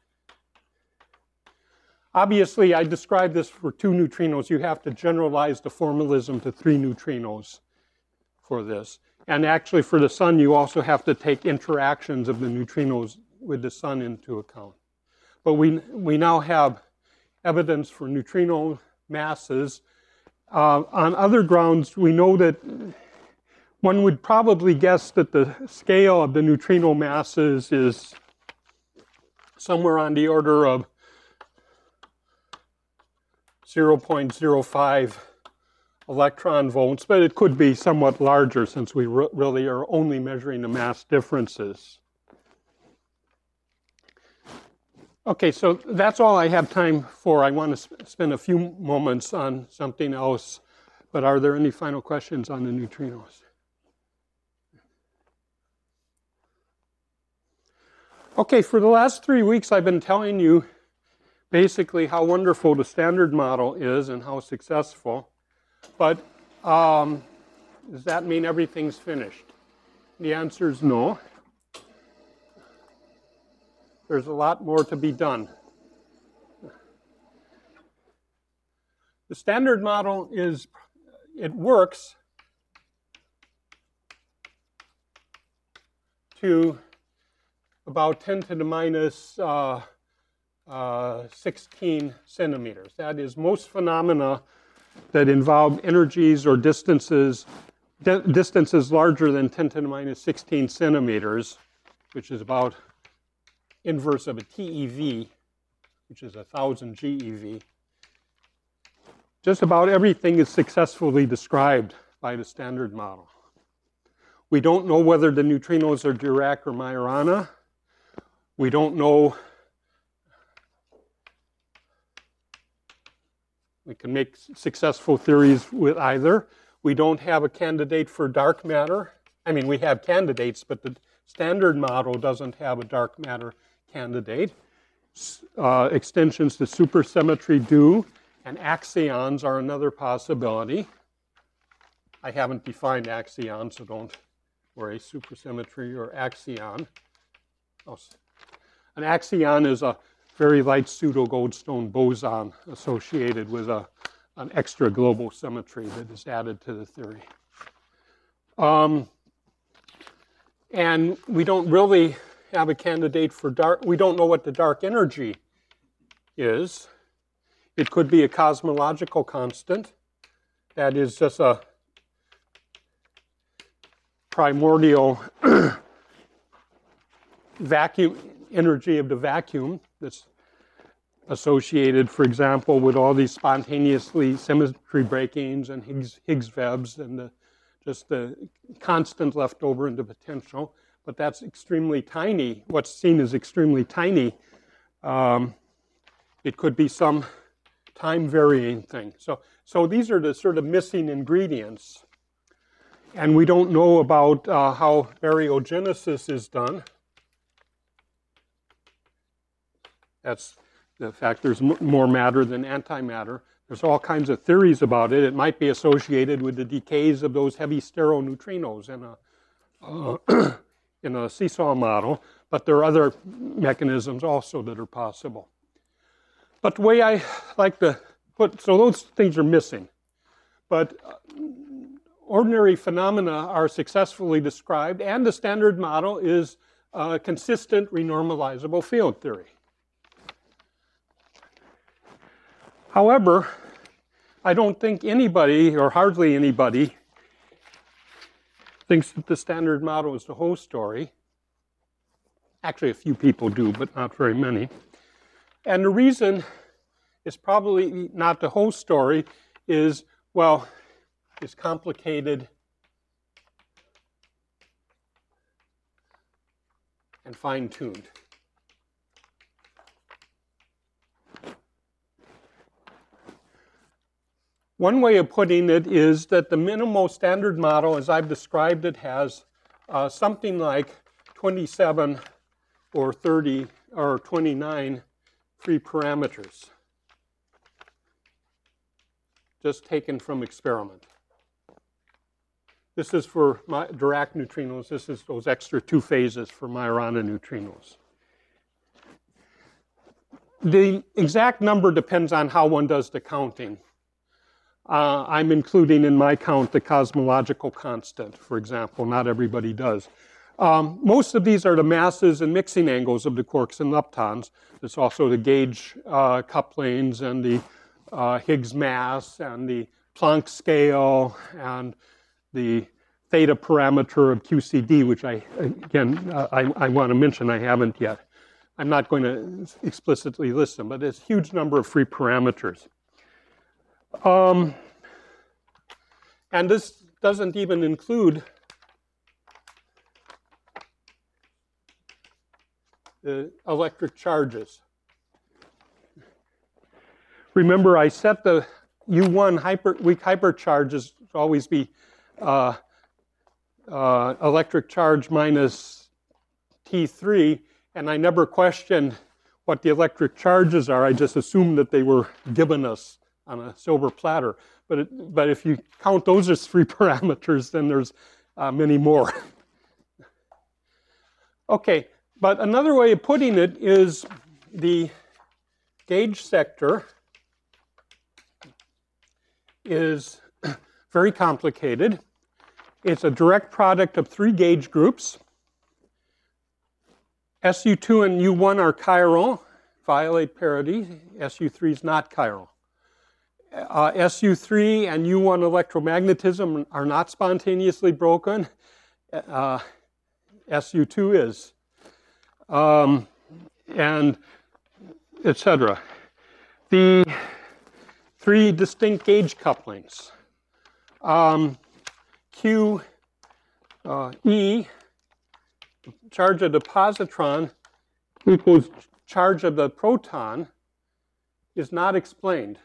Obviously, I described this for two neutrinos. You have to generalize the formalism to three neutrinos for this. And actually, for the sun, you also have to take interactions of the neutrinos with the sun into account. But we, we now have evidence for neutrino masses. Uh, on other grounds, we know that one would probably guess that the scale of the neutrino masses is somewhere on the order of zero point zero five electron volts, but it could be somewhat larger since we re really are only measuring the mass differences. Okay, so that's all I have time for. I want to sp spend a few moments on something else, but are there any final questions on the neutrinos? Okay, for the last three weeks I've been telling you basically how wonderful the Standard Model is and how successful. But um, does that mean everything's finished? The answer is no. There's a lot more to be done. The Standard Model is, it works to about ten to the minus uh, Uh, sixteen centimeters. That is, most phenomena that involve energies or distances, di distances larger than ten to the minus sixteen centimeters, which is about inverse of a T E V, which is a thousand G E V. Just about everything is successfully described by the Standard Model. We don't know whether the neutrinos are Dirac or Majorana. We don't know. We can make successful theories with either. We don't have a candidate for dark matter. I mean, we have candidates, but the Standard Model doesn't have a dark matter candidate. Uh, extensions to supersymmetry do, and axions are another possibility. I haven't defined axion, so don't worry, supersymmetry or axion. Oh, an axion is a very light pseudo-Goldstone boson associated with a, an extra global symmetry that is added to the theory. Um, and we don't really have a candidate for dark, we don't know what the dark energy is. It could be a cosmological constant. That is just a primordial vacuum, energy of the vacuum that's associated, for example, with all these spontaneously symmetry breakings and Higgs, Higgs webs and the, just the constant left over in the potential. But that's extremely tiny. What's seen is extremely tiny. Um, it could be some time varying thing. So, so these are the sort of missing ingredients. And we don't know about uh, how baryogenesis is done. That's the fact there's more matter than antimatter. There's all kinds of theories about it. It might be associated with the decays of those heavy stereoneutrinos in a, uh, in a seesaw model. But there are other mechanisms also that are possible. But the way I like to put, so those things are missing. But ordinary phenomena are successfully described, and the Standard Model is a consistent renormalizable field theory. However, I don't think anybody, or hardly anybody, thinks that the Standard Model is the whole story. Actually, a few people do, but not very many. And the reason is probably not the whole story is, well, it's complicated and fine-tuned. One way of putting it is that the minimal Standard Model, as I've described it, has uh, something like twenty-seven or thirty or twenty-nine free parameters, just taken from experiment. This is for my Dirac neutrinos. This is those extra two phases for Majorana neutrinos. The exact number depends on how one does the counting. Uh, I'm including in my count the cosmological constant, for example. Not everybody does. Um, most of these are the masses and mixing angles of the quarks and leptons. There's also the gauge uh, couplings and the uh, Higgs mass and the Planck scale and the theta parameter of Q C D, which I, again, uh, I, I want to mention I haven't yet. I'm not going to explicitly list them, but there's a huge number of free parameters. Um, and this doesn't even include the electric charges. Remember, I set the U one hyper, weak hypercharges to always be uh, uh, electric charge minus T three, and I never questioned what the electric charges are. I just assumed that they were given us on a silver platter. But, it, but if you count those as three parameters, then there's uh, many more. Okay, but another way of putting it is the gauge sector is very complicated. It's a direct product of three gauge groups. S U two and U one are chiral, violate parity. S U three is not chiral. Uh, S U three and U one electromagnetism are not spontaneously broken. Uh, S U two is. Um, and et cetera. The three distinct gauge couplings. Um, Q uh, E, charge of the positron equals charge of the proton, is not explained.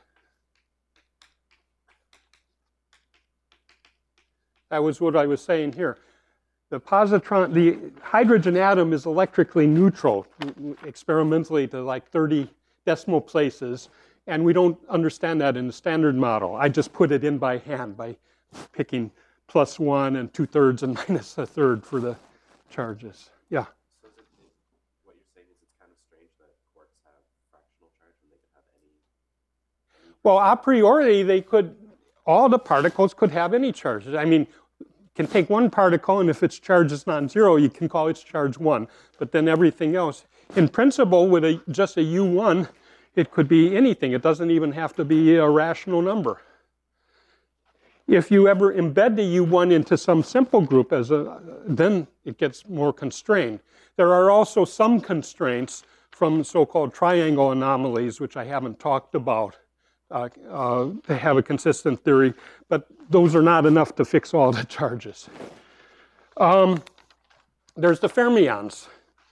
That was what I was saying here. The positron, the hydrogen atom is electrically neutral experimentally to like thirty decimal places, and we don't understand that in the standard model. I just put it in by hand by picking plus one and two thirds and minus a third for the charges. Yeah. So is it, it, what you're saying is it's kind of strange that quarks have fractional charge when they could have any, any... Well, a priori, they could, all the particles could have any charges. I mean, you can take one particle, and if its charge is non-zero, you can call its charge one. But then everything else, in principle, with a, just a U one, it could be anything. It doesn't even have to be a rational number. If you ever embed the U one into some simple group, as a, then it gets more constrained. There are also some constraints from so-called triangle anomalies, which I haven't talked about. Uh, uh, they have a consistent theory, but those are not enough to fix all the charges. Um, there's the fermions.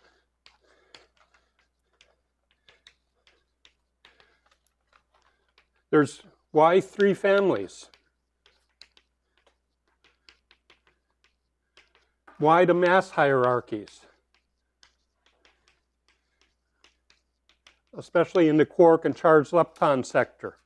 There's Y three families. Why the mass hierarchies? Especially in the quark and charged lepton sector.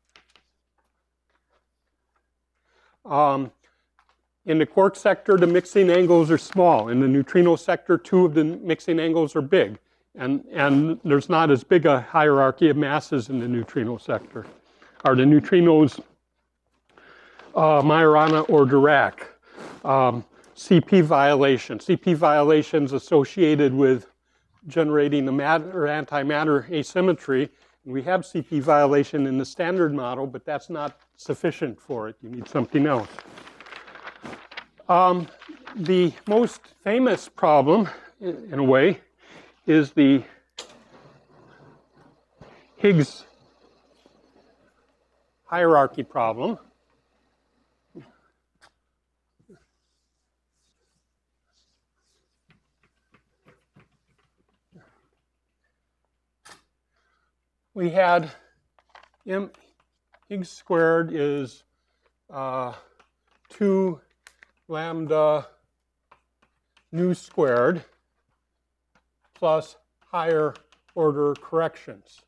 Um, in the quark sector, the mixing angles are small. In the neutrino sector, two of the mixing angles are big. And, and there's not as big a hierarchy of masses in the neutrino sector. Are the neutrinos uh, Majorana or Dirac? Um, C P violation. C P violations associated with generating the matter or antimatter asymmetry. And we have C P violation in the standard model, but that's not sufficient for it. You need something else. Um, the most famous problem, in a way, is the Higgs hierarchy problem. We had M Higgs squared is uh, two lambda nu squared plus higher order corrections.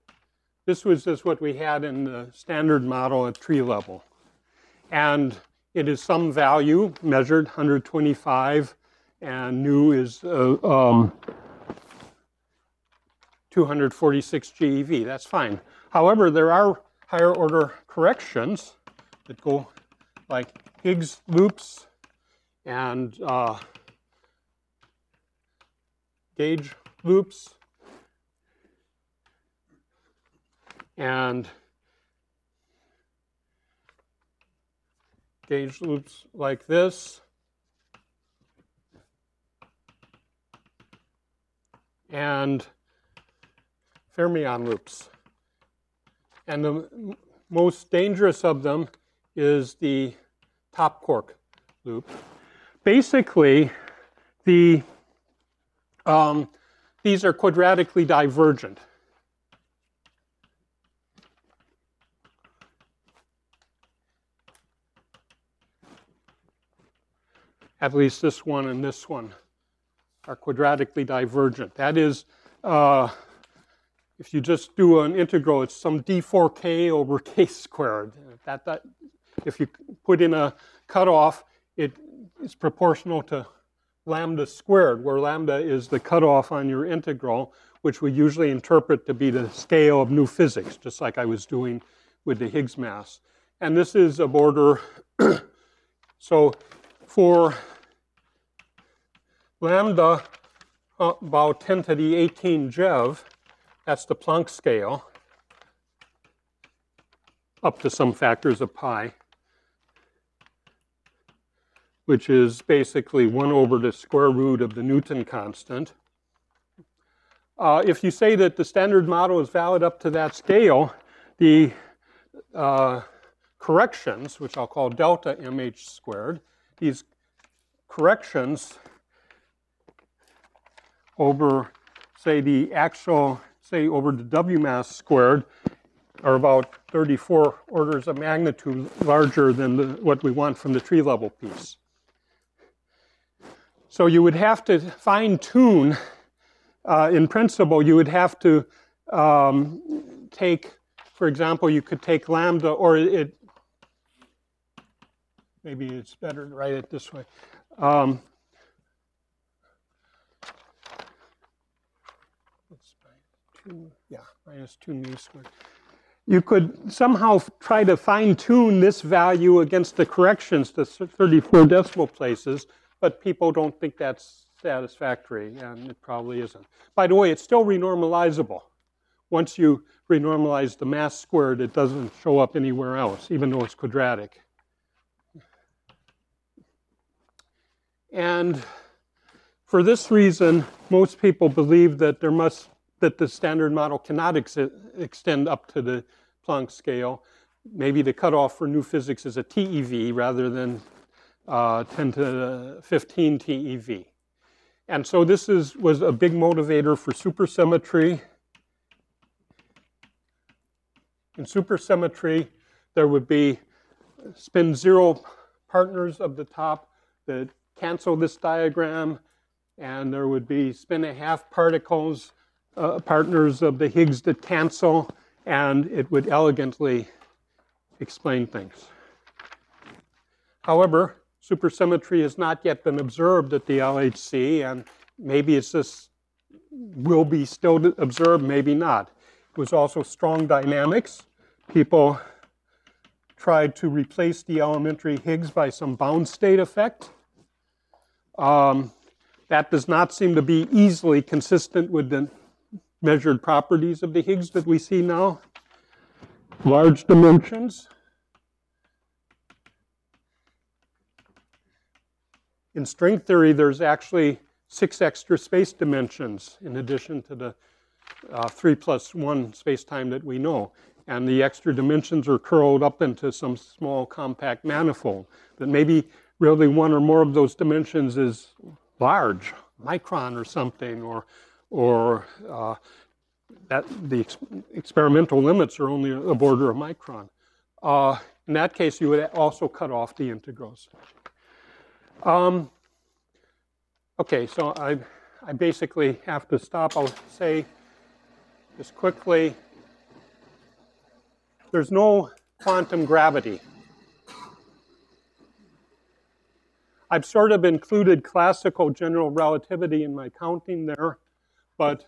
This was just what we had in the standard model at tree level. And it is some value measured, one hundred twenty-five, and nu is uh, um, two hundred forty-six GeV. That's fine. However, there are higher order corrections that go like Higgs loops and uh, gauge loops and gauge loops like this and fermion loops. And the most dangerous of them is the top quark loop. Basically, the, um, these are quadratically divergent. At least this one and this one are quadratically divergent. That is, uh, if you just do an integral, it's some d four k over k squared. That, that, if you put in a cutoff, it is proportional to lambda squared, where lambda is the cutoff on your integral, which we usually interpret to be the scale of new physics, just like I was doing with the Higgs mass. And this is of order, so for lambda uh, about ten to the eighteen Gev, that's the Planck scale, up to some factors of pi, which is basically one over the square root of the Newton constant. Uh, if you say that the standard model is valid up to that scale, the uh, corrections, which I'll call delta mh squared, these corrections over, say, the actual, say, over the W mass squared are about thirty-four orders of magnitude larger than the, what we want from the tree level piece. So you would have to fine tune, uh, in principle, you would have to um, take, for example, you could take lambda, or it, maybe it's better to write it this way. Um, two, yeah, minus two nu squared. You could somehow try to fine tune this value against the corrections to thirty-four decimal places, but people don't think that's satisfactory, and it probably isn't. By the way, it's still renormalizable. Once you renormalize the mass squared, it doesn't show up anywhere else, even though it's quadratic. And for this reason, most people believe that there must that the standard model cannot ex extend up to the Planck scale. Maybe the cutoff for new physics is a T E V rather than uh, ten to the fifteen T E V. And so this is, was a big motivator for supersymmetry. In supersymmetry, there would be spin zero partners of the top that cancel this diagram, and there would be spin a half particles, uh, partners of the Higgs that cancel, and it would elegantly explain things. However, supersymmetry has not yet been observed at the L H C, and maybe it's just will be still observed, maybe not. It was also strong dynamics. People tried to replace the elementary Higgs by some bound state effect. Um, that does not seem to be easily consistent with the measured properties of the Higgs that we see now. Large dimensions. In string theory, there's actually six extra space dimensions in addition to the uh, three plus one space-time that we know. And the extra dimensions are curled up into some small compact manifold. But maybe really one or more of those dimensions is large, micron or something, or, or uh, that the ex experimental limits are only a border of micron. Uh, in that case, you would also cut off the integrals. Um, okay, so I, I basically have to stop. I'll say just quickly, there's no quantum gravity. I've sort of included classical general relativity in my counting there, but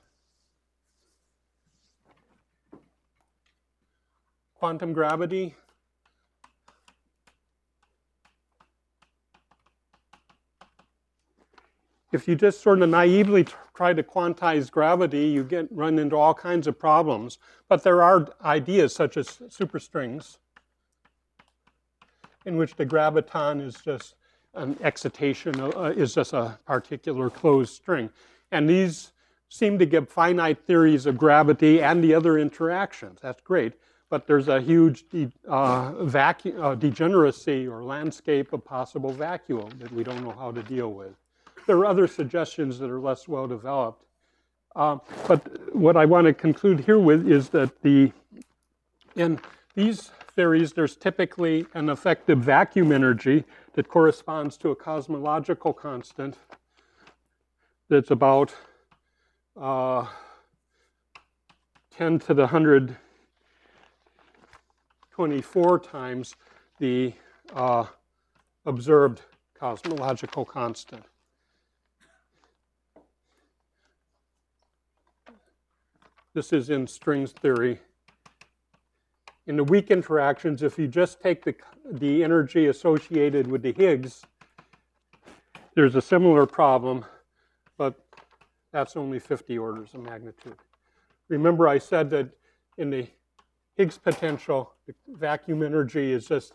quantum gravity, if you just sort of naively try to quantize gravity, you get run into all kinds of problems. But there are ideas such as superstrings, in which the graviton is just an excitation, uh, is just a particular closed string. And these seem to give finite theories of gravity and the other interactions. That's great. But there's a huge de uh, vacuum, uh, degeneracy or landscape of possible vacuum that we don't know how to deal with. There are other suggestions that are less well developed. Uh, but what I want to conclude here with is that the, in these theories, there's typically an effective vacuum energy that corresponds to a cosmological constant that's about uh, ten to the one hundred twenty-four times the uh, observed cosmological constant. This is in strings theory. In the weak interactions, if you just take the, the energy associated with the Higgs, there's a similar problem, but that's only fifty orders of magnitude. Remember I said that in the Higgs potential, the vacuum energy is just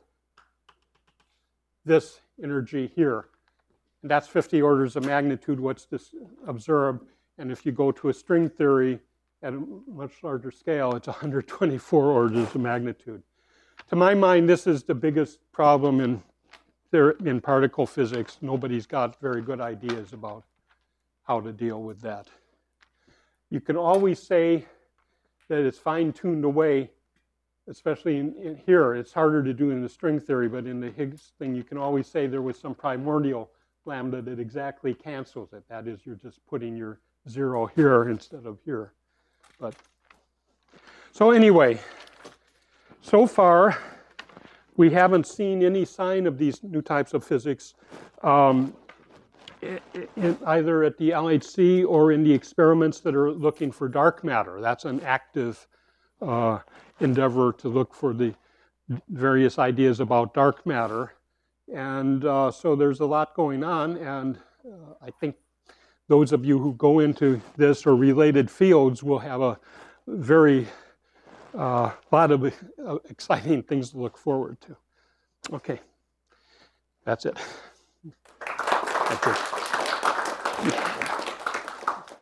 this energy here. And that's fifty orders of magnitude what's this observed. And if you go to a string theory, at a much larger scale, it's one hundred twenty-four orders of magnitude. To my mind, this is the biggest problem in, in particle physics. Nobody's got very good ideas about how to deal with that. You can always say that it's fine-tuned away, especially in, in here. It's harder to do in the string theory, but in the Higgs thing, you can always say there was some primordial lambda that exactly cancels it. That is, you're just putting your zero here instead of here. But, so anyway, so far we haven't seen any sign of these new types of physics um, in, in either at the L H C or in the experiments that are looking for dark matter. That's an active uh, endeavor to look for the various ideas about dark matter. And uh, so there's a lot going on, and uh, I think those of you who go into this or related fields will have a very uh, lot of uh, exciting things to look forward to. Okay, that's it. That's it.